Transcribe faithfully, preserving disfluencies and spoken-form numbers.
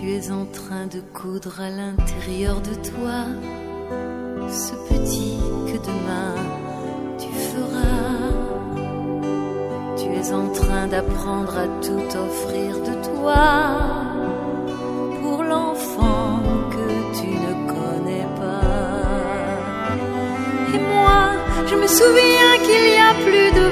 Tu es en train de coudre à l'intérieur de toi ce petit que demain tu feras. Tu es en train d'apprendre à tout offrir de toi pour l'enfant que tu ne connais pas. Et moi, je me souviens qu'il y a plus de